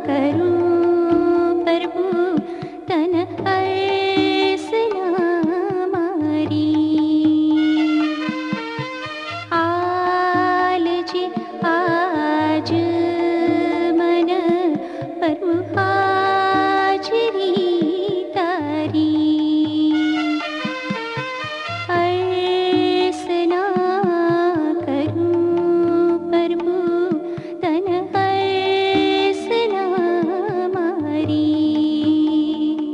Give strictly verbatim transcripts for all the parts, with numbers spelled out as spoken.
કરું પ્રભુ તન અર્ચના મારી. આલજે આજ મન પ્રભુ હાજરી તારી. અર્ચના કરું પ્રભુ તન અર્ચના મારી.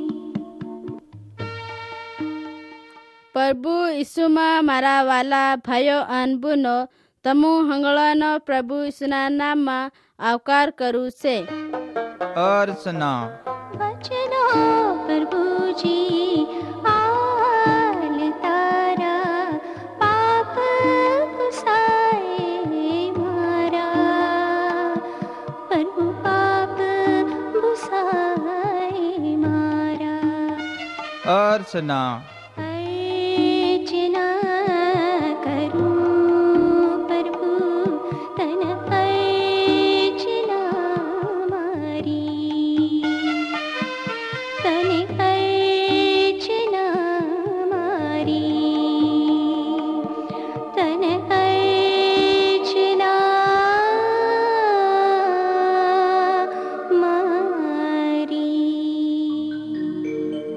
પ્રભુ ઈસુમાં મારા વાલા ભાઈઓ અને બહેનો, તમુ હંગળાનો પ્રભુ ઈસુના નામમાં આવકાર કરું છે. અર્ચના વચનો પ્રભુજી આલ તારા, પાપ ભૂસાય મારા. પ્રભુ પાપ ભૂસાય મારા. અર્ચના અર્ચના કરું પ્રભુ તન અર્ચના મારી. તને અર્ચના મારી. તને અર્ચના મારી.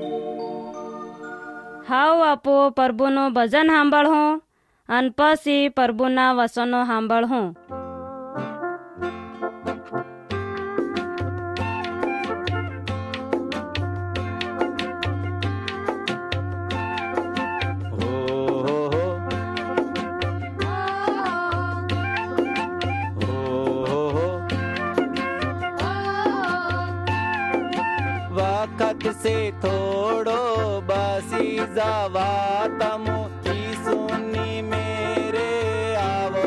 હાવ આપો પ્રભુનું ભજન સાંભળું અને પછી પ્રભુના વચનો સાંભળું. वक्त से थोड़ो बसी जावा तमु ईसुनी मेरे आवो.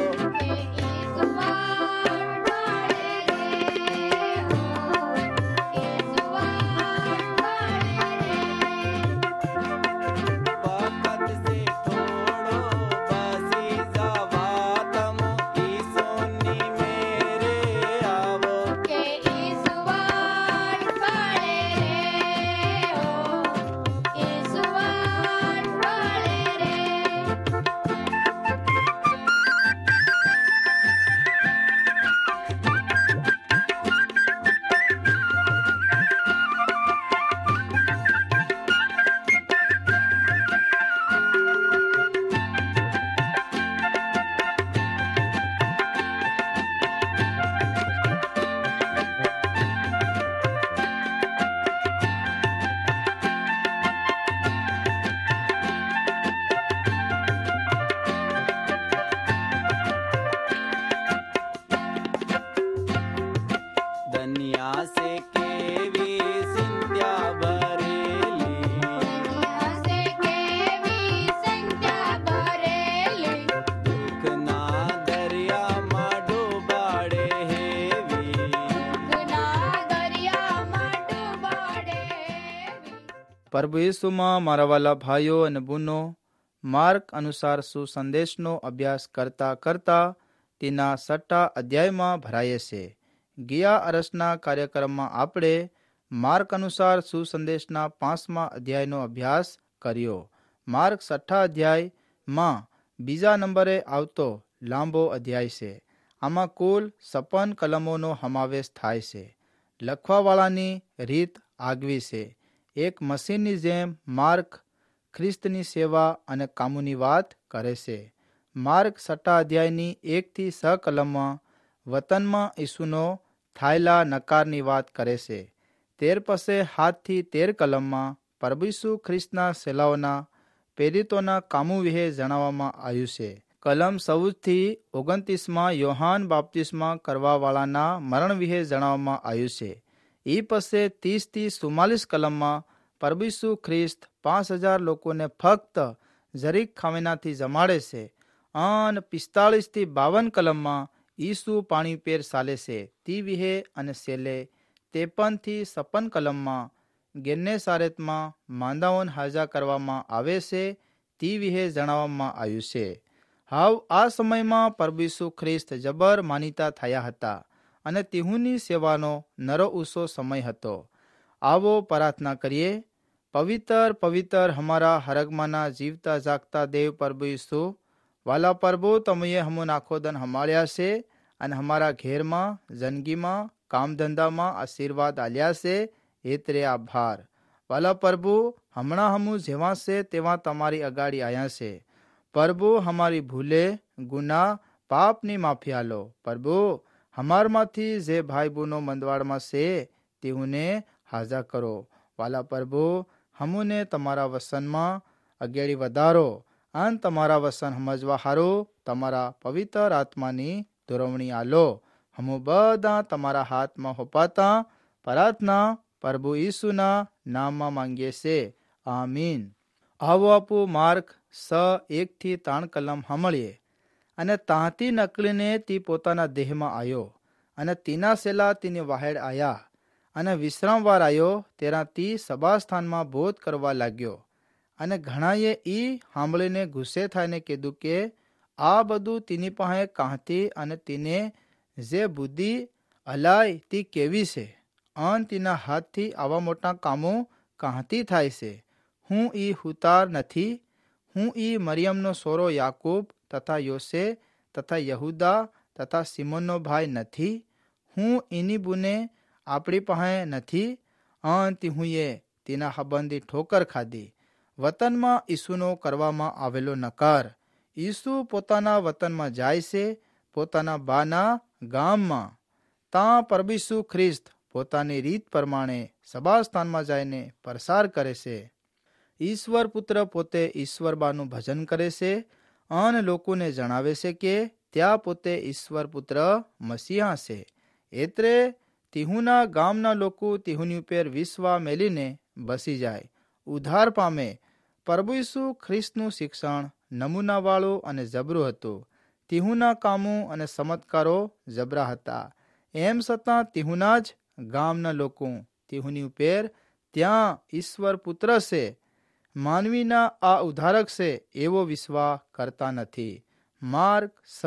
वक्त से थोड़ो बसी जावा तमु ईसुनी मेरे आवो. दुनिया से केवी संध्या भरेली, दुखना दरियाમાં ડૂબાડે હેવી. પ્રભુ ઈસુમાં મારા વાલા ભાઈઓ અને બહેનો, માર્ક અનુસાર સુસંદેશનો અભ્યાસ કરતા કરતા તેના છઠ્ઠા અધ્યાયમાં ભરાય છે. ગયા અરસના કાર્યક્રમમાં આપણે માર્ક અનુસાર સુસંદેશના પાંચમા અધ્યાયનો અભ્યાસ કર્યો. માર્ક છઠ્ઠા અધ્યાયમાં બીજા નંબરે આવતો લાંબો અધ્યાય છે. આમાં કુલ છપ્પન કલમોનો સમાવેશ થાય છે. લખવાવાળાની રીત આગવી છે. એક મશીનની જેમ માર્ક ખ્રિસ્તની સેવા અને કામોની વાત કરે છે. માર્ક છઠ્ઠા અધ્યાયની એકથી છ કલમમાં વતનમાં ઈસુનો થાયલા નકારની વાત કરે છે. તેર પાસે હાથથી તેર કલમમાં પ્રભુ ઈસુ ખ્રિસ્તના સેલાઓના પ્રેરિતોના કામો વિશે જણાવવામાં આવ્યું છે. કલમ ચૌદથી ઓગણત્રીસમાં યોહાન બાપ્તિસ્મા કરવાવાળાના મરણ વિશે જણાવવામાં આવ્યું છે. એ પાસે ત્રીસથી ચુમ્માલીસ કલમમાં પ્રભુ ઈસુ ખ્રિસ્ત પાંચ હજાર લોકોને ફક્ત જરીક ખામેનાથી જમાડે છે. અને પિસ્તાળીસથી બાવન કલમમાં ઈસુ પાણી પેર ચાલે છે તે વિહે અને છેલ્લે ત્રેપનથી છપ્પન કલમમાં ગેન્નેસારેતમાં માંદાઓને હાજા કરવામાં આવે છે તે વિહે જણાવવામાં આવ્યું છે. હાવ આ સમયમાં પ્રભુ ઈસુ ખ્રિસ્ત જબર માનીતા થયા હતા અને તિહુની સેવાનો નરો ઊંચો સમય હતો. આવો પ્રાર્થના કરીએ. પવિત્ર પવિત્ર હમારા હરગમાના જીવતા જાગતા દેવ પ્રભુ ઈસુ, વાલા પ્રભુ, તમે હમો નાખો દન હમાળ્યા છે અને હમારા ઘેરમાં, જિંદગીમાં, કામ ધંધામાં આશીર્વાદ આલ્યા છે. એતરે આભાર. વાલા પ્રભુ, હમણાં હમું જેવા છે તેવા તમારી અગાડી આવ્યા છે. પ્રભુ, હમારી ભૂલે, ગુના, પાપની માફી આલો. પ્રભુ, હમારમાંથી જે ભાઈ બહેનો મંદવાડમાં છે તેઓને હાજા કરો. વાલા પ્રભુ, હમુને તમારા વસનમાં અગેડી વધારો અને તમારા વસન સમજવા હારું તમારા પવિત્ર આત્માની દોરવણી આલો. હમુ બધા તમારા હાથમાં હોપાતા પ્રાર્થના પ્રભુ ઈસુના નામમાં માંગીએ છે. આમીન. આવો આપુ માર્ક સ એકથી ત્રણ કલમ સાંભળીએ. અને તાંથી નકળીને તે પોતાના દેહમાં આવ્યો અને તીના સેલા તેની વાહેડ આયા અને વિશ્રામવાર આવ્યો. તેરા તી સભાસ્થાનમાં બોધ કરવા લાગ્યો. અને ઘણાએ ઈ સાંભળીને ગુસ્સે થઈને કીધું કે આ બધું તેની પાસે કાંથી અને તેને જે બુદ્ધિ અલાય તે કેવી છે, અને તેના હાથથી આવા મોટા કામો કાંથી થાય છે. હું ઈ હુતાર નથી? હું ઈ મરિયમનો સોરો યાકૂબ તથા યોસે તથા યહુદા તથા સિમોનનો ભાઈ નથી? હું એની બુને આપણી પાસે નથી? અને તિહુએ તેના હબંધી ઠોકર ખાધી. વતનમાં ઈસુનો કરવામાં આવેલો નકાર. ઈસુ પોતાના વતનમાં જાય છે, પોતાના બાના ગામમાં. ત્યાં પ્રભુ ઈસુ ખ્રિસ્ત પોતાની રીત પ્રમાણે સભાસ્થાનમાં જઈને પ્રસાર કરે છે. ઈશ્વર પુત્ર પોતે ઈશ્વર બાનું ભજન કરે છે અને લોકોને જણાવે છે કે ત્યાં પોતે ઈશ્વર પુત્ર મસીહા છે. એટલે તિહુના ગામના લોકો તિહુની ઉપર વિશ્વા મેલીને બસી જાય, ઉદ્ધાર પામે. પ્રભુ ઈસુ ખ્રિસ્તનું શિક્ષણ નમૂનાવાળું અને જબરું હતું. તિહુના કામો અને ચમત્કારો જબરા હતા. એમ છતાં તિહુના જ ગામના લોકો તિહુની ઉપર ત્યાં ઈશ્વર પુત્ર છે, માનવીના આ ઉદ્ધારક છે એવો વિશ્વાસ કરતા નથી. માર્ક સ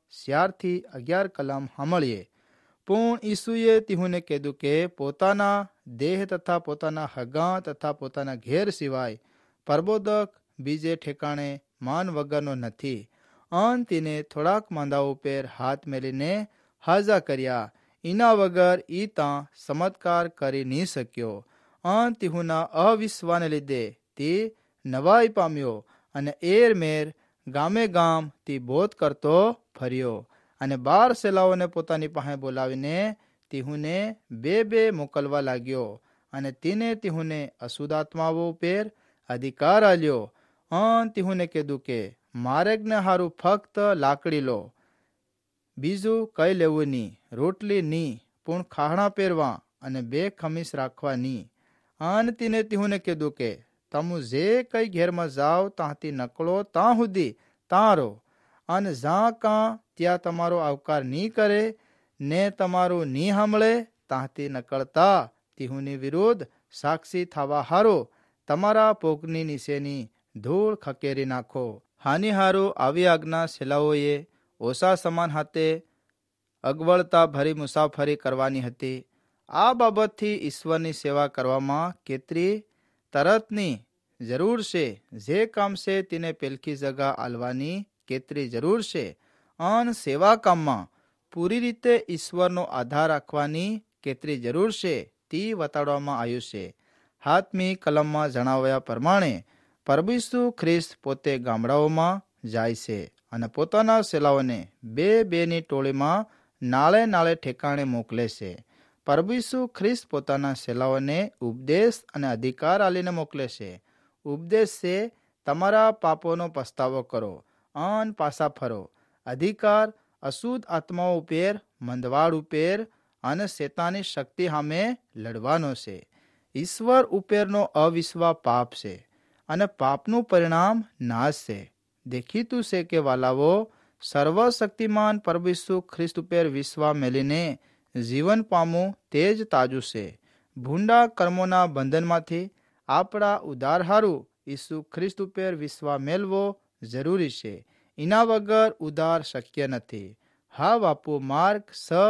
ચારથી અગિયાર કલમ સાંભળીએ. પણ ઈસુએ તિહુને કીધું કે પોતાના દેહ તથા પોતાના હગા તથા પોતાના ઘેર સિવાય પ્રબોધક બીજે ઠેકાણે માન વગરનો નથી. અને તેને થોડાક માંદાઓ ઉપર હાથ મેલીને હાજા કર્યા. એના વગર ઈ ત્યાં ચમત્કાર કરી નહીં શક્યો. અને તિહુના અવિશ્વાસને લીધે તે નવાઈ પામ્યો અને એર મેર ગામે ગામ તે બોધ કરતો ફર્યો. અને બાર સેલાઓને પોતાની પાસે બોલાવીને તિહુને બે બે મોકલવા લાગ્યો. અને તેને તિહુને અશુદ્ધાત્માઓ ઉપર અધિકાર આલ્યો. અને તિહુને કીધું કે માર્ગને હારું ફક્ત લાકડી લો, બીજું કઈ લેવું નહીં, રોટલી નહીં, પણ ખાહણા પહેરવા અને બે ખમીસ રાખવા નહીં. અને તેને તિહુને કીધું કે તમે જે કઈ ઘેરમાં જાઓ ત્યાંથી નકળો ત્યાં સુધી ત્યાં રહો. અને જ્યાં કાં ત્યાં તમારો આવકાર નહીં કરે ને તમારું નહીં સાંભળે ત્યાંથી નકળતા તિહુની વિરુદ્ધ સાક્ષી થવા હારો તમારા પોકની નીચેની ધૂળ ખકેરી નાખો. હાની હારું આવી આજ્ઞા સેલાઓએ ઓછા સમાન હાથે અગવડતા ભરી મુસાફરી કરવાની હતી. આ બાબતથી ઈશ્વરની સેવા કરવામાં કેટલી તરતની જરૂર છે. જે કામ છે તેને પેલખી જગા આલવાની કેટલી જરૂર છે. અને સેવા કામમાં પૂરી રીતે ઈશ્વરનો આધાર રાખવાની કેટલી જરૂર છે તે બતાડવામાં આવ્યું છે. હાથમી કલમમાં જણાવ્યા પ્રમાણે પ્રભુ ઈસુ ખ્રિસ્ત પોતે ગામડાઓમાં જાય છે અને પોતાના સેલાઓને બે બેની ટોળીમાં નાળે નાળે ઠેકાણે મોકલે છે. પ્રભુ ઈસુ ખ્રિસ્ત પોતાના સેલાઓને ઉપદેશ અને અધિકાર આલીને મોકલે છે. ઉપદેશ છે તમારા પાપોનો પસ્તાવો કરો અને પાછા ફરો. અધિકાર અશુદ્ધ આત્માઓ ઉપર, મંદવાડ ઉપર અને શેતાની શક્તિ સામે લડવાનો છે. ઈશ્વર ઉપરનો અવિશ્વાસ પાપ છે અને પાપનું પરિણામ નાશ છે. દેખીતું છે કે વાલાવો, સર્વશક્તિમાન પ્રભુ ઈસુ ખ્રિસ્ત ઉપર વિશ્વાસ મેલીને જીવન પામવું તે જ તાજું છે. ભૂંડા કર્મોના બંધનમાંથી આપણા ઉદ્ધાર હારું ઈસુ ખ્રિસ્ત ઉપર વિશ્વાસ મેળવો જરૂરી છે. એના વગર ઉદ્ધાર શક્ય નથી. હા બાપુ, માર્ક સ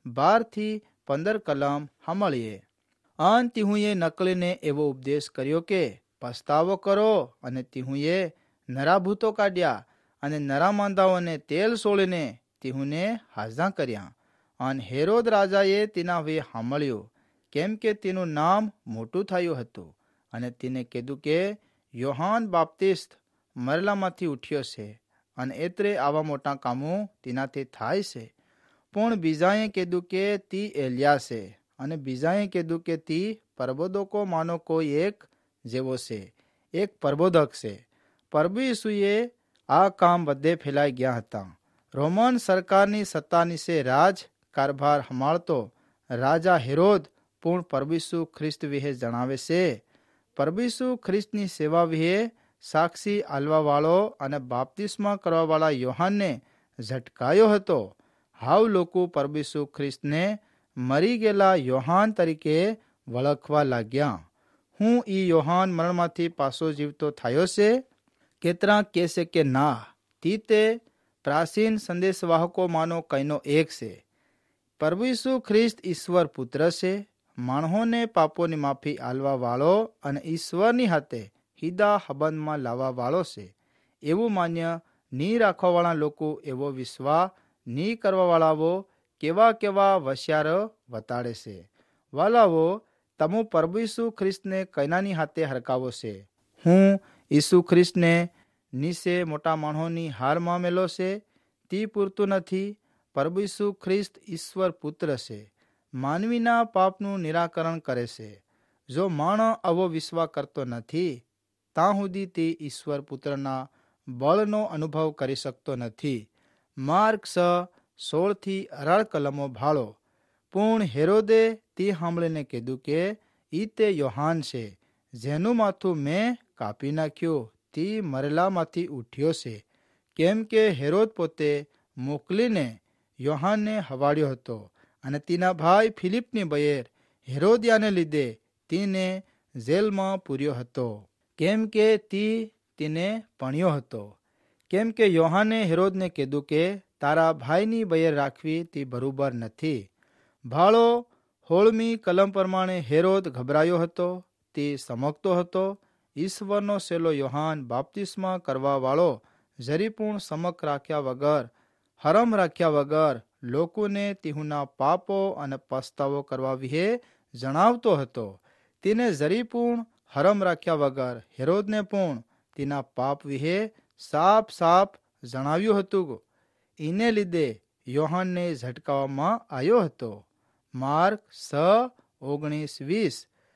બારથી પંદર કલમ સાંભળીએ. અન તિહુએ નકલીને એવો ઉપદેશ કર્યો કે પસ્તાવો કરો, અને તિહુએ નરા ભૂતો કાઢ્યા અને નરા માંદાઓને તેલ સોળીને તિહુને હાજર કર્યા. અને હેરોદ રાજાએ તેના વે સાંભળ્યું, કેમ કે તેનું નામ મોટું થયું હતું. અને તેને કીધું કે યોહાન બાપ્તિસ્ત મરેલામાંથી ઉઠ્યો છે, અને એતરે આવા મોટા કામો તેનાથી થાય છે. પણ બીજાએ કીધું કે તી એલિયા છે, અને બીજાએ કીધું કે તી પ્રબોધકો માનો કોઈ એક જેવો છે, એક પ્રબોધક છે. પ્રભુ ઈસુએ આ કામ બધે ફેલાઈ ગયા હતા. રોમન સરકારની સત્તા નીચે રાજ કારભાર સંભાળતો રાજા હેરોદ પૂર્ણ પ્રભુ ઈસુ ખ્રિસ્ત વિશે જણાવે છે. પ્રભુ ઈસુ ખ્રિસ્તની સેવા વિશે સાક્ષી આલવાવાળો અને બાપ્તિસ્મા કરવાવાળા યોહાનને ઝટકાયો હતો. હાવ લોકો પ્રભુ ઈસુ ખ્રિસ્તને મરી ગયેલા યોહાન તરીકે વળખવા લાગ્યા. હું ઈ યોહાન મરણમાંથી પાછો જીવતો થયો છે? કેટલા કહેશે કે ના, તી તે પ્રાચીન સંદેશવાહકોમાંનો કઈનો એક છે. પ્રભુ ઈસુ ખ્રિસ્ત ઈશ્વર પુત્ર છે, માણસોને પાપોની માફી આલવા વાળો અને ઈશ્વરની હાથે હિદા હબંધમાં લાવવા વાળો છે. એવું માન્ય ની રાખવાવાળા લોકો એવો વિશ્વાસ ની કરવાવાળાઓ કેવા કેવા વશિયાર વતાડે છે. વાલાવો, તમો પ્રભુ ઈસુ ખ્રિસ્તને કૈનાની હાથે હરકાવો છે. હું ઈસુ ખ્રિસ્તને નીચે મોટા માણસોની હારમાં મેલો છે, તે પૂરતું નથી. પ્રભુ ઈસુ ખ્રિસ્ત ઈશ્વર પુત્ર છે, માનવીના પાપનું નિરાકરણ કરે છે. જો માણસ આવો વિશ્વાસ કરતો નથી, ત્યાં સુધી તે ઈશ્વર પુત્રના બળનો અનુભવ કરી શકતો નથી. માર્ક છ સોળથી અઢાર કલમો ભાળો. પૂર્ણ હેરોદે તે સાંભળીને કીધું કે ઈ તે યોહાન છે, જેનું માથું મેં કાપી નાખ્યું, તે મરેલામાંથી ઉઠ્યો છે. કેમ કે હેરોદ પોતે મોકલીને યોહાનને હવાડ્યો હતો, અને તેના ભાઈ ફિલિપની બહેર હેરોદિયાને લીધે તેને જેલમાં પૂર્યો હતો, કેમ કે તે તેને પણ્યો હતો. કેમ કે યોહાને હેરોદને કીધું કે તારા ભાઈની બહેર રાખવી તે બરોબર નથી. ભાળો, હોળમી કલમ પ્રમાણે હેરોદ ગભરાયો હતો. તે સમકતો હતો. ઈશ્વરનો સેલો યોહાન બાપ્તિસ્મા કરવા વાળો જરી પણ સમક રાખ્યા વગર, હરમ રાખ્યા વગર લોકોને તિહુના પાપો અને પસ્તાવો કરવા વિશે જણાવતો હતો. તેને જરી પણ હરમ રાખ્યા વગર હેરોદને પણ તેના પાપ વિશે સાફ સાફ જણાવ્યું હતું. એને લીધે યોહાનને ઝટકાવવામાં આવ્યો હતો. માર્ક છ ઓગણીસ વીસ.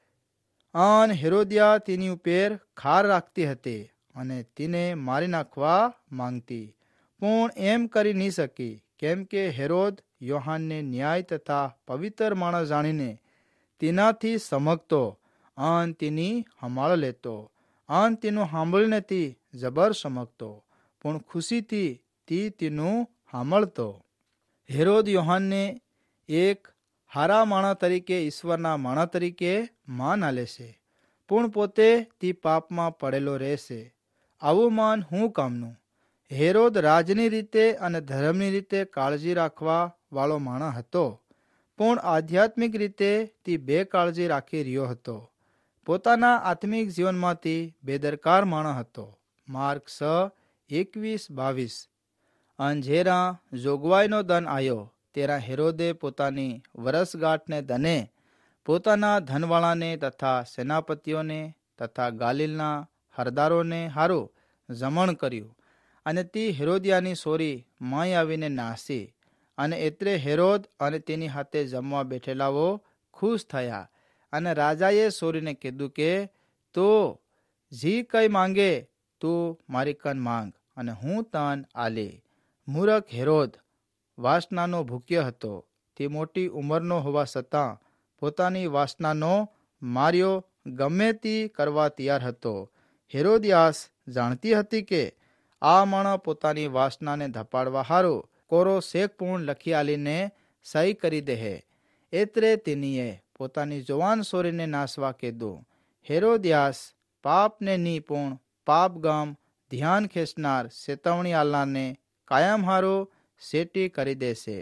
અન હેરોદિયા તેની ઉપર ખાર રાખતી હતી અને તેને મારી નાખવા માંગતી, પણ એમ કરી નહીં શકી, કેમ કે હેરોદ યોહાનને ન્યાય તથા પવિત્ર માણસ જાણીને તેનાથી સમકતો અન તેની હમાળ લેતો. અન તેનું સાંભળીને તે જબર સમકતો, પણ ખુશીથી તે તેનું સાંભળતો. હેરોદ યોહાનને એક હારા માણસ તરીકે, ઈશ્વરના માણસ તરીકે માન આલે છે, પણ પોતે તે પાપમાં પડેલો રહેશે. આવું માન હું કામનું? હેરોદ રાજની રીતે અને ધર્મની રીતે કાળજી રાખવા વાળો માણસ હતો, પણ આધ્યાત્મિક રીતે તે બેકાળજી રાખી રહ્યો હતો. પોતાના આત્મિક જીવનમાંથી બેદરકાર માણસ હતો. માર્ક છ એકવીસ બાવીસ. અંજેરા જોગવાઈનો દન આવ્યો, તેરા હેરોદે પોતાની વરસગાંઠને દને પોતાના ધનવાળાને તથા સેનાપતિઓને તથા ગાલિલના હરદારોને હારું જમણ કર્યું, અને તે હેરોદિયાની સોરી માય આવીને નાસી. અને એત્રે હેરોદ અને તેની હાથે જમવા બેઠેલાઓ ખુશ થયા. અને રાજાએ સોરીને કીધું કે તો જી કઈ માંગે તું મારી કન માંગ, અને હું તન આલી. મૂરખ હેરોદ વાસનાનો ભૂખ્યો હતો. તે મોટી ઉંમરનો હોવા છતાં પોતાની વાસનાનો માર્યો ગમે તે કરવા તૈયાર હતો. હેરોદિયાસ જાણતી હતી કે આ માણસ પોતાની વાસનાને ધપાડવા હારું કોરો શેક પૂર્ણ લખી આલીને સહી કરી દે. એત્રે તેનીએ પોતાની જવાન સોરીને નાસવા કીધું. હેરોદિયાસ પાપને ની પૂર્ણ પાપ ગામ ધ્યાન ખેંચનાર ચેતવણી આલનારને કાયમ હારો સેટી કરી દેશે.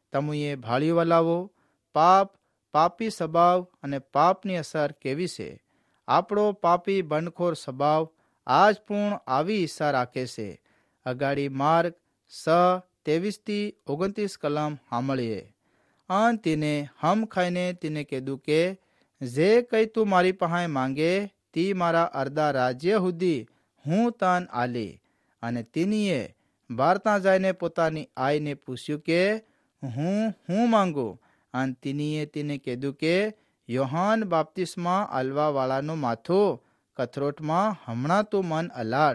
તમુએ ભાળ્યું વલાવો પાપ, પાપી સ્વભાવ અને પાપની અસર કેવી છે. આપણો પાપી બંડખોર સ્વભાવ આજ પણ આવી ઈચ્છા રાખે છે. અગાડી માર્ગ સ ત્રેવીસથી ઓગણત્રીસ કલમ સાંભળીએ. અન તેને હમ ખાઈને તેને કીધું કે જે કંઈ તું મારી પાસે માંગે તે મારા અડધા રાજ્ય સુધી હું તન આલી. અને તેનીએ વાર્તા જઈને પોતાની આઈને પૂછ્યું કે હું હું માંગુ. અને તેનીએ તેને કીધું કે યોહાન બાપ્તિસ્મા આલવા વાળાનું માથું કથરોટમાં હમણાં તું મન અલાડ.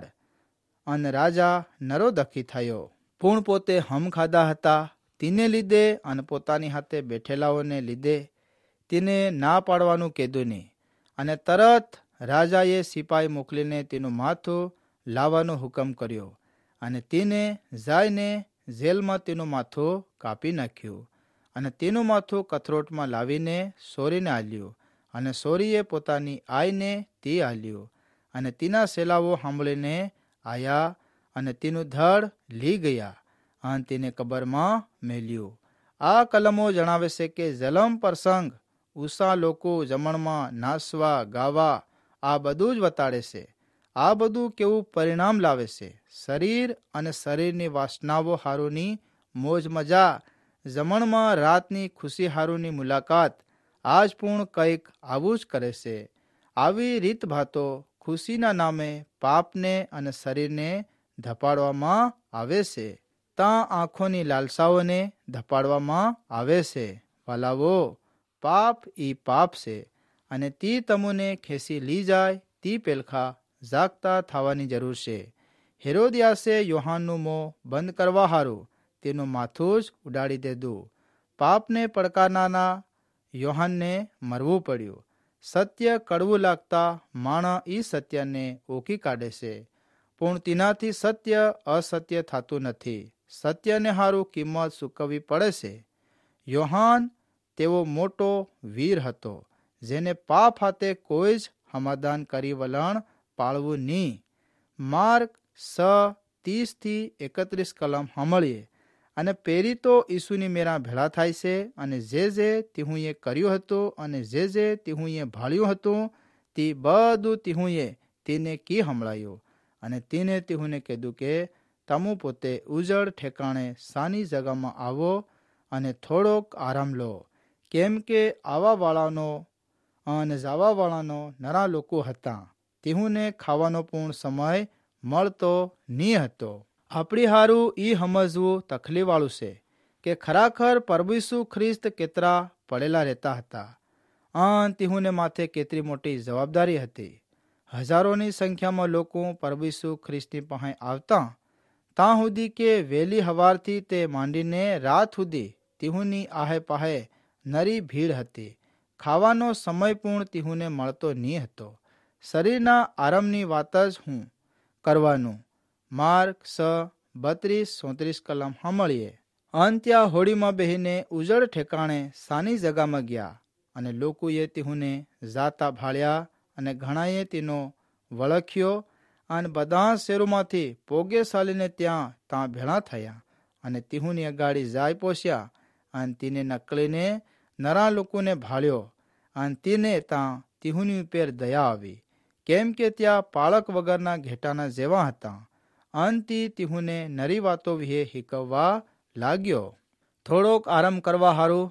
અને રાજા નરો દખી થયો, પૂર્ણ પોતે હમ ખાધા હતા તેને લીધે અને પોતાની હાથે બેઠેલાઓને લીધે તેને ના પાડવાનું કીધું નહીં. અને તરત રાજાએ સિપાઈ મોકલીને તેનું માથું લાવવાનો હુકમ કર્યો. અને તેને જઈને જેલમાં તેનું માથું કાપી નાખ્યું. અને તેનું માથું કથરોટમાં લાવીને સોરીને આલ્યું. અને સોરીએ પોતાની આઈને તે આલ્યું. અને તેના સેલાઓ સાંભળીને આયા અને તેનું ધડ લઈ ગયા અને તેને કબરમાં મેલ્યું. આ કલમો જણાવે છે કે જલમ પ્રસંગ ઉષા લોકો જમણમાં નાસવા ગાવા આ બધું જ વતાડે છે. આ બધું કેવું પરિણામ લાવે છે. શરીર અને શરીરની વાસનાઓ હારુની મોજ મજા, જમણમાં રાતની ખુશી હારુની મુલાકાત આજ પણ કંઈક આવું જ કરે છે. આવી રીતભાતો ખુશીના નામે પાપને અને શરીરને ધપાડવામાં આવે છે. ત્યાં આંખોની લાલસાઓને ધપાડવામાં આવે છે. વાલાવો, પાપ ઈ પાપ છે અને તે તમુને ખેંચી લઈ જાય તે પેલખા જાગતા થવાની જરૂર છે. હેરોદિયાસે યોહાનનું મોં બંધ કરવા હારું તેનું માથું જ ઉડાડી દીધું. પાપને પડકારનારા યોહાનને મરવું પડ્યું. સત્ય કડવું લાગતા માણસ ઈ સત્યને ઓકી કાઢે છે, પણ તેનાથી સત્ય અસત્ય થતું નથી. સત્યને હારું કિંમત ચૂકવવી પડે છે. યોહાન તેવો મોટો વીર હતો જેને પાપ હાથે કોઈ જ સમાધાન કરી વલણ પાળવું નહીં. માર્ક સ ત્રીસથી એકત્રીસ કલમ સાંભળીએ. અને પેરી તો ઈસુની મેરા ભેળા થાય છે અને જે જે તિહુએ કર્યું હતું અને જે જે તિહુએ ભાળ્યું હતું તે બધું તિહુએ તેને કી સંભળાયું. અને તેને તિહુને કીધું કે તમુ પોતે ઉજળ ઠેકાણે સાની જગામાં આવો અને થોડોક આરામ લો, કેમ કે આવા વાળાનો અને જાવા વાળાનો નરા લોકો હતા. તિહુને ખાવાનો પૂર્ણ સમય મળતો નહીં હતો. આપણી હારું ઈ સમજવું તકલીફવાળું છે કે ખરાખર પ્રભુ ઈસુ ખ્રિસ્ત કેટલા પડેલા રહેતા હતા. અન તિહુને માથે કેટલી મોટી જવાબદારી હતી. હજારોની સંખ્યામાં લોકો પ્રભુ ઈસુ ખ્રિસ્તની પાસે આવતા. ત્યાં સુધી કે વહેલી હવારથી તે માંડીને રાત સુધી તિહુની આહે પાહે નરી ભીડ હતી. ખાવાનો સમય પણ તિહુને મળતો નહીં હતો. શરીરના આરામની વાત જ હું કરવાનું. માર્ક સ બત્રીસ ચોત્રીસ કલમ સાંભળીએ. અંત્યા હોડીમાં બેહીને ઉજળ ઠેકાણે સાની જગામાં ગયા અને લોકોએ તિહુને જાતા ભાળ્યા અને ઘણાએ તેનો વળખ્યો અને બધા શેરોમાંથી પોગે ચાલીને ત્યાં ત્યાં ભેળા થયા અને તિહુની અગાડી જાય પહોંચ્યા અને તેને નકળીને નરા લોકોને ભાળ્યો અને તેને ત્યાં તિહુની ઉપર દયા આવી, કેમ કે ત્યાં પાળક વગરના ઘેટાના જેવા હતા. અંતી તિહુને નરી વાતો વિશે શીખવવા લાગ્યો. થોડોક આરામ કરવા હારું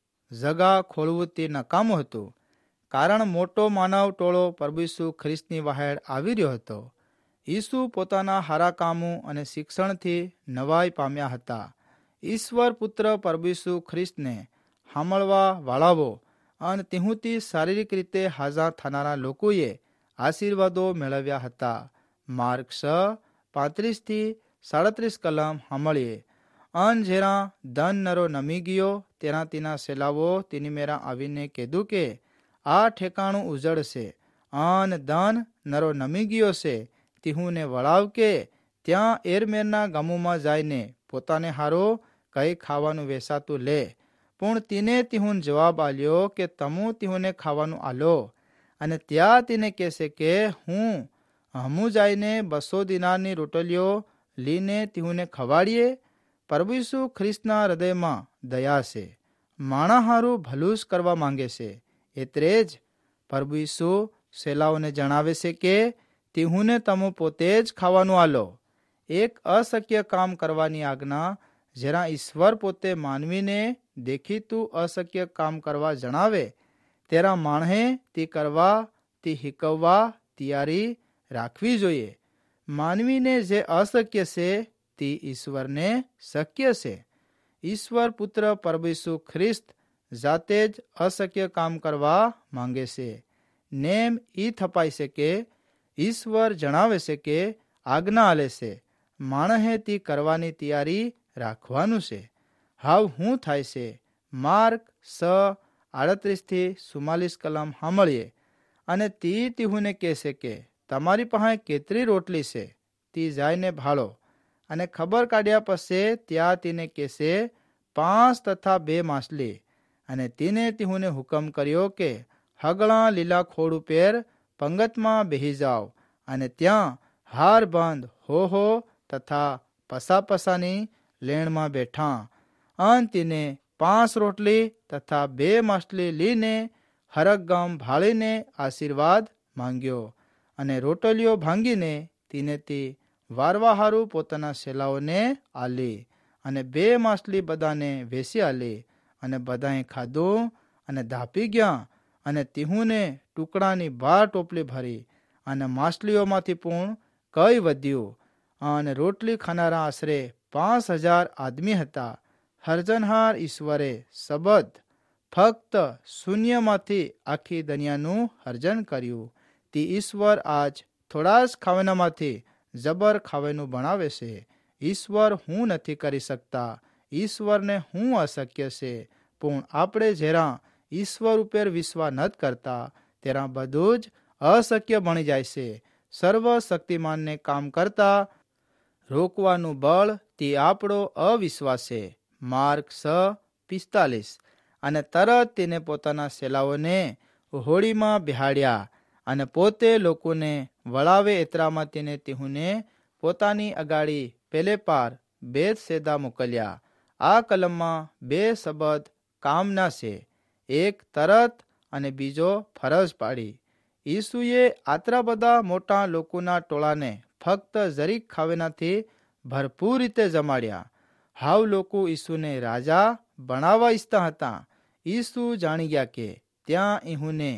જગા ખોલવું તે નકામું હતું, કારણ મોટો માનવ ટોળો પ્રભુ ઈસુ ખ્રિસ્તની વહાડ આવી રહ્યો હતો. ઈસુ પોતાના હારા કામો અને શિક્ષણથી નવાઈ પામ્યા હતા. ઈશ્વર પુત્ર પ્રભુ ઈસુ ખ્રિસ્તને સાંભળવા વાળાઓ અને તેહુથી શારીરિક રીતે હાજર થનારા લોકોએ આશીર્વાદો મેળવ્યા હતા. માર્ક છ પાંત્રીસથી સાડત્રીસ કલમ સાંભળીએ. અન જેરા ધન નરો નમી ગયો તેના તેના સેલાવો તેની મેરા આવીને કીધું કે આ ઠેકાણું ઉજળ છે. અન ધન નરો નમી ગયો છે. તિહુને વળાવ કે ત્યાં એરમેરના ગામોમાં જઈને પોતાને હારો કંઈ ખાવાનું વેચાતું લે. પણ તેને તિહુન જવાબ આલ્યો કે તમુ તિહુને ખાવાનું આલો. અને ત્યાં તેને કહેશે કે હું હમું જઈને બસો દિનારની રોટલીઓ લઈને તિહુને ખવાડીએ. પ્રભુ ઈસુ ખ્રિસ્તના હૃદયમાં દયા છે. માણા હારું ભલું જ કરવા માંગે છે. એટલે જ પ્રભુ ઈસુ સેલાઓને જણાવે છે કે તીહુને તમે પોતે જ ખાવાનું આલો. એક અશક્ય કામ કરવાની આજ્ઞા, જરા ઈશ્વર પોતે માનવીને દેખીતું અશક્ય કામ કરવા જણાવે તેરા માણહે તે કરવા તે શીખવવા તૈયારી રાખવી જોઈએ. માનવીને જે અશક્ય છે તે ઈશ્વરને શક્ય છે. ઈશ્વર પુત્ર પ્રભુ ઈસુ ખ્રિસ્ત જાતે જ અશક્ય કામ કરવા માંગે છે. નેમ ઈ થપાય છે કે ઈશ્વર જણાવે છે કે આજ્ઞા આલે છે, માણસે તે કરવાની તૈયારી રાખવાનું છે. હાવ શું થાય છે? માર્ક સ આડત્રીસ થી ચુમ્માલીસ કલમ સાંભળીએ. અને તી તીહુને કહેશે કે તમારી પાસે કેટલી રોટલી છે તે જાયને ભાળો. અને ખબર કાઢ્યા પછી ત્યાં તેને કહેશે પાંચ તથા બે માછલી. અને તેને તીહુને હુકમ કર્યો કે હગળા લીલા ખોડ ઉપર પંગતમાં બેહી જાઓ અને ત્યાં હાર બંધ હો હો તથા પસા પસાની લેણમાં બેઠા. અન તેને પાંચ રોટલી તથા બે માછલી લઈને હરકગામ ભાળીને આશીર્વાદ માંગ્યો. અને રોટલીઓ ભાંગીને તેને તે વારવા હારું પોતાના સેલાઓને આલી. અને બે માછલી બધાને વેસી આલી. અને બધાએ ખાધું અને ધાપી ગયા. અને તીહુને ટુકડાની બાર ટોપલી ભરી. અને માછલીઓમાંથી પણ કઈ વધ્યું. અને રોટલી ખાનારા આશરે પાંચ હજાર આદમી હતા. હરજનહાર ઈશ્વરે શબ્દ ફક્ત શૂન્યમાંથી આખી દુનિયાનું સર્જન કર્યું. તે ઈશ્વર આજ થોડા જ ખાવાનામાંથી જબર ખાવાનું બનાવે છે. ઈશ્વર હું નથી કરી શકતા. ઈશ્વરને હું અશક્ય છે. પણ આપણે જરા ઈશ્વર ઉપર વિશ્વાસ નથી કરતા તેરા બધું જ અશક્ય બની જાય છે. સર્વશક્તિમાનને કામ કરતા રોકવાનું બળ તે આપણો અવિશ્વાસ છે. માર્ક સ પિસ્તાલીસ. અને તરત તેને પોતાના સેલાઓને હોળીમાં બિહાડ્યા અને પોતે લોકોને વળાવે એતરામાં તેને તીહુને પોતાની અગાડી પેલે પાર બેત સેદા મોકલ્યા. આ કલમમાં બે શબ્દ કામના છે, એક તરત અને બીજો ફરજ પાડી. ઈસુએ આટલા બધા મોટા લોકોના ટોળાને ફક્ત જરીક ખાવાનાથી ભરપૂર રીતે જમાડ્યા. હાવ લોકો ઈસુને રાજા બનાવવા ઈચ્છતા હતા. ઈસુ જાણી ગયા કે ત્યાં ઈહુને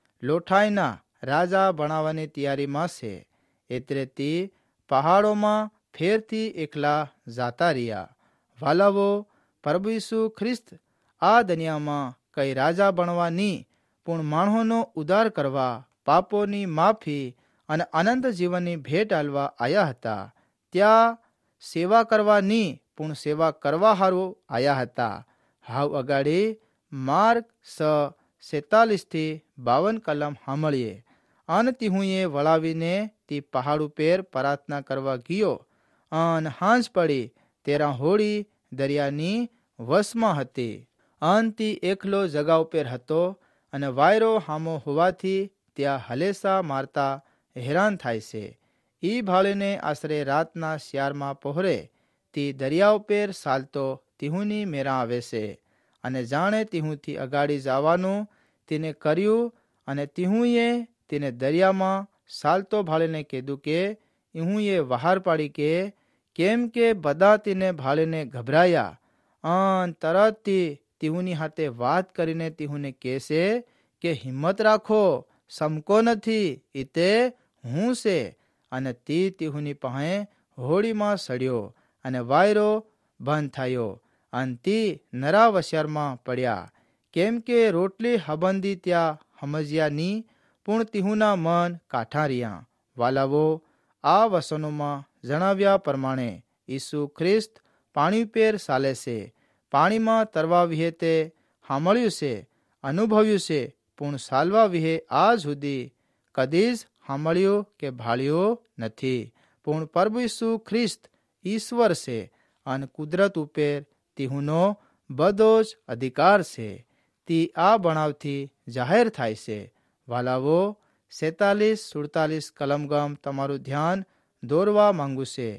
લોઠાઈના રાજા બનાવવાની તૈયારીમાં છે. એટલે તે પહાડોમાં ફેરથી એકલા જાતા રહ્યા. વાલાવો, પ્રભુ ઈસુ ખ્રિસ્ત આ દુનિયામાં કઈ રાજા બનવા નહીં, પણ માણસોનો ઉદ્ધાર કરવા, પાપોની માફી અને અનંત જીવનની ભેટ આલવા આવ્યા હતા. ત્યાં સેવા કરવા નહીં, પણ સેવા કરવા હારું આવ્યા હતા. હાવ અગાડી માર્ક સ સેતાલીસ થી બાવન કલમ સાંભળીએ. અન તીહુએ વળાવીને તે પહાડ ઉપર પ્રાર્થના કરવા ગયો. અન હાંજ પડી તેરા હોળી દરિયાની વશમાં હતી. અન તે એકલો જગા ઉપર હતો અને વાયરો હામો હોવાથી ત્યાં હલેસા મારતા હેરાન થાય છે. ઈ ભાળીને આશરે રાતના શિયારમાં પહોરે તે દરિયા ઉપર ચાલતો તીહુની મેરા આવે છે. અને જાણે તીહુથી અગાડી જવાનું તેને કર્યું. અને તીહુએ તેને દરિયામાં ચાલતો ભાળીને કીધું કે ઈહુએ વહાર પાડી કે કેમ કે બધા તેને ભાળીને ગભરાયા. અન તરત તે તીહુની હાથે વાત કરીને તીહુને કહેશે કે હિંમત રાખો, સમકો નથી, એ તે હું છે. અને તે તીહુની પાસે હોળીમાં સડ્યો અને વાયરો બંધ થયો. અને તે નરા વસિયારમાં પડ્યા, કેમ કે રોટલી હબંધી ત્યાં સમજ્યા નહીં, પણ તીહુના મન કાઠા રહ્યા. વાલાવો, આ વસનોમાં જણાવ્યા પ્રમાણે ઈસુ ખ્રિસ્ત પાણી ઉપર ચાલે છે. પાણીમાં તરવા વિશે તે સાંભળ્યું છે, અનુભવ્યું છે, પણ ચાલવા વિશે આજ સુધી કદી જ સાંભળ્યું કે ભાળ્યું નથી. પણ પ્રભુ ઈસુ ખ્રિસ્ત ઈશ્વર છે અને કુદરત ઉપર તીહુનો બધો જ અધિકાર છે. તે આ બનાવથી જાહેર થાય છે. વાલાવો, સેતાલીસ સુડતાલીસ કલમગમ તમારું ધ્યાન દોરવા માંગુ છે.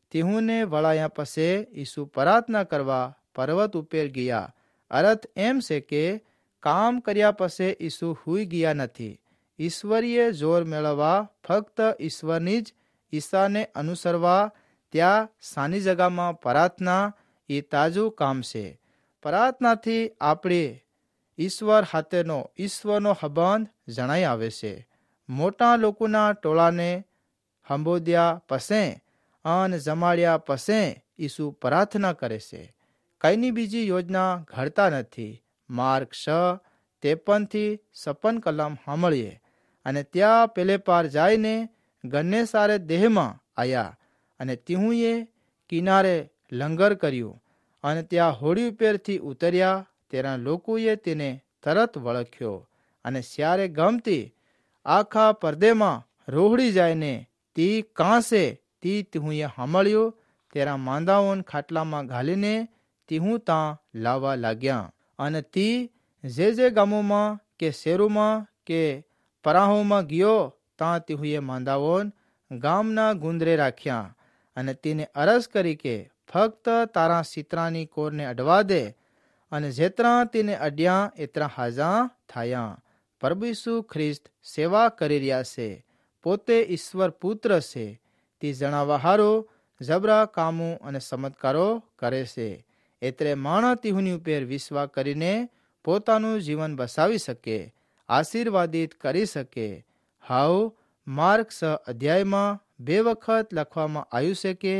તેહુને વળાયા પસે ઈસુ પ્રાર્થના કરવા પર્વત ઉપર ગયા. અર્થ એમ છે કે કામ કર્યા પસે ઈસુ હુઈ ગયા નથી. ઈશ્વરીય જોર મેળવવા ફક્ત ઈશ્વરની જ ઈચ્છાને અનુસરવા ત્યાં સાની જગામાં પ્રાર્થના એ તાજું કામ છે. પ્રાર્થનાથી આપણે ઈશ્વર સાથેનો ઈશ્વરનો સંબંધ જણાઈ આવે છે. મોટા લોકોના ટોળાને સંબોધ્યા પસે અને જમાડ્યા પસે ઈસુ પ્રાર્થના કરે છે. કઈની બીજી યોજના ઘડતા નથી. માર્ક છ ત્રેપનથી છપ્પન કલમ સાંભળીએ. અને ત્યાં પેલે પાર જઈને ગન્ને સારે દેહમાં આવ્યા અને તિહુએ કિનારે લંગર કર્યું અને ત્યાં હોડી ઉપરથી ઉતર્યા. તેના લોકોએ તેને તરત વળખ્યો અને સ્યારે ગમતી આખા પરદેમાં રોહડી જાયને તી કાંસે તી તિહુએ સાંભળ્યું. તેના માંદાઓને ખાટલામાં ઘાલીને તિહું ત્યાં લાવવા લાગ્યા. અને તી જે જે ગામોમાં કે શેરોમાં કે પરાહોમાં ગયો ત્યાં તિહુએ માંદાઓને ગામના ગુંદરે રાખ્યા અને તેને અરજ કરી કે ફક્ત તારા સિતરાની કોરને અડવા દે. અને જેતરા તેને અડ્યા એતરા હાજા થાયા. પ્રભુ ઈસુ ખ્રિસ્ત સેવા કરી રહ્યા છે. પોતે ઈશ્વર પુત્ર છે. તે જણાવવા હારો જબરા કામો અને ચમત્કારો કરે છે. એટલે માણસ તિહુની ઉપર વિશ્વાસ કરીને પોતાનું જીવન બસાવી શકે, આશીર્વાદિત કરી શકે. હાઉ માર્ક છ અધ્યાયમાં બે વખત લખવામાં આવ્યું છે કે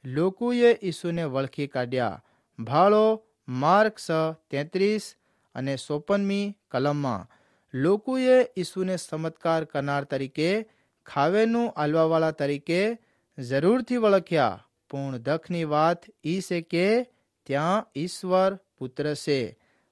લોકોએ ઈસુને વળખી કાઢ્યા. ભાળો માર્ક છ તેત્રીસ અને ચોપનમી કલમમાં. લોકોએ ઈસુને ચમત્કાર કરનાર તરીકે, ખાવેનું આલવાવાળા તરીકે જરૂરથી વળખ્યા. પૂર્ણ દખની વાત એ છે કે ત્યાં ઈશ્વર પુત્ર છે,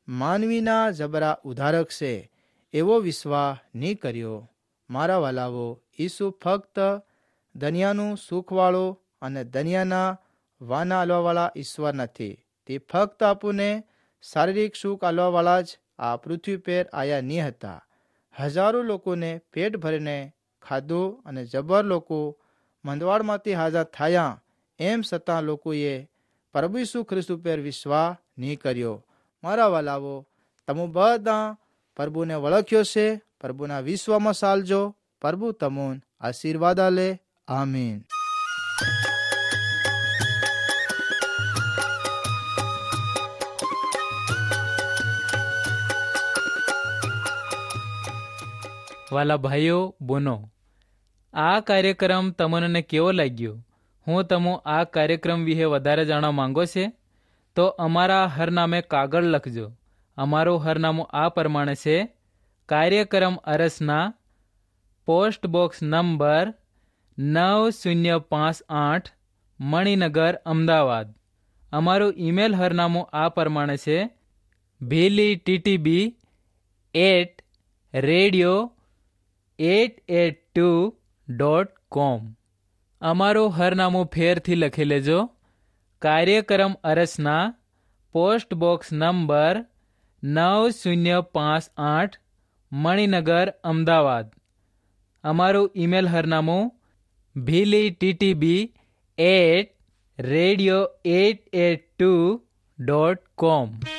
માનવીના જબરા ઉધારક છે, એવો વિશ્વાસ નહીં કર્યો. મારા વાલાવો, ઈસુ ફક્ત દુનિયાનું સુખવાળો અને દુનિયાના વાના આલવાવાળા ઈશ્વર નથી. તે ફક્ત આપણને શારીરિક સુખ આલવાવાળા જ આ પૃથ્વી પર આયા નહીં હતા. હજારો લોકોને પેટ ભરીને ખાધું અને જબર લોકો મંદવાડમાંથી હાજર થયા. એમ છતાં લોકોએ પ્રભુ ઈસુ ખ્રિસ્ત ઉપર વિશ્વાસ નહીં કર્યો. મારા વાલાવો, તમે બધા પ્રભુને વળખ્યો છે. પ્રભુના વિશ્વમાં ચાલજો. પ્રભુ તમોન આશીર્વાદ આલે. આમીન. વાલા ભાઈઓ બહેનો, આ કાર્યક્રમ તમને કેવો લાગ્યો? હું તમે આ કાર્યક્રમ વિશે વધારે જાણવા માંગો છે તો અમારા હરનામે કાગળ લખજો. અમારું હરનામું આ પ્રમાણે છે: કાર્યક્રમ અરસના, પોસ્ટ બોક્સ નંબર નવ શૂન્ય પાંચ આઠ, મણિનગર, અમદાવાદ. અમારું ઈમેલ હરનામું આ પ્રમાણે છે: ભીલી TTB at radio eight eight two dot com. અમારું હરનામું ફેરથી લખી લેજો: કાર્યક્રમ અરસના, પોસ્ટ બોક્સ નંબર નવ શૂન્ય પાંચ આઠ, મણિનગર, અમદાવાદ. અમારું ઈમેલ હરનામું ભીલી TTB at radio eight eight two dot કોમ.